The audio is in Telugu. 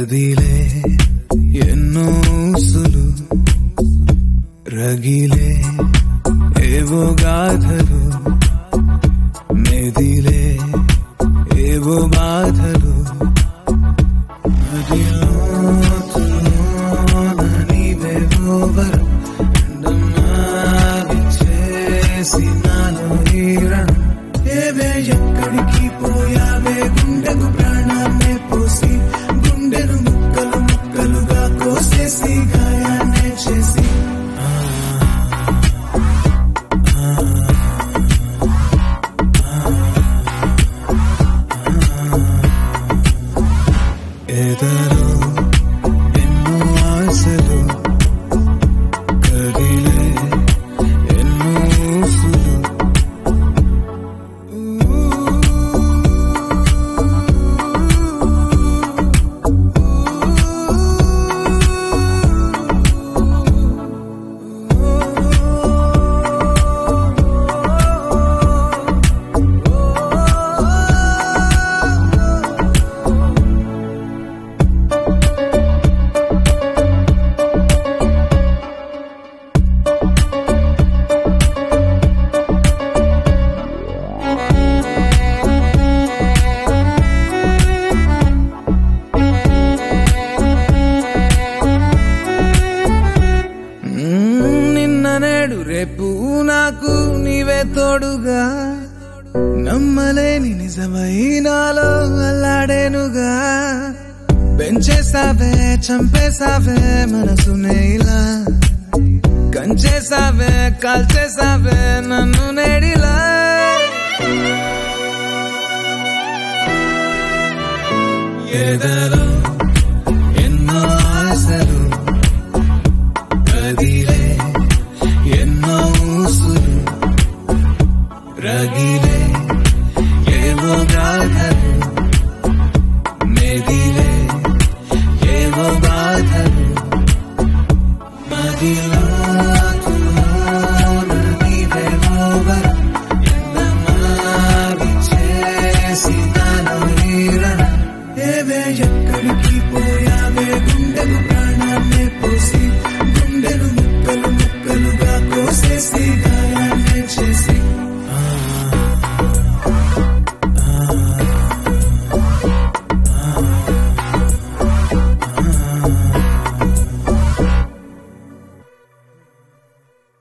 కదిలే ఎన్నో ఊసులు రగిలే ఏవో గాథలు మెదిలే ఏవో బాధలు చేసి నాలో ఈరణం ఏవే ఎక్కడికి పోయావే గుండెకు ప్రాణాన్నే పోసి గుండెను ముక్కలు ముక్కలుగా కోసేసి గాయాన్నే చేసి ఎదలో ఎన్నో ఆశలు కదిలే ఎన్నో ఊసులు నేడు రేపు నాకు నీవే తోడుగా నమ్మలేని నిజమైనాలో అల్లాడేనుగా పెంచేసావే చంపేసావే మనసునే ఇలా కంచేసావే కాల్చేసావే నన్ను నేడిలా ఎదలో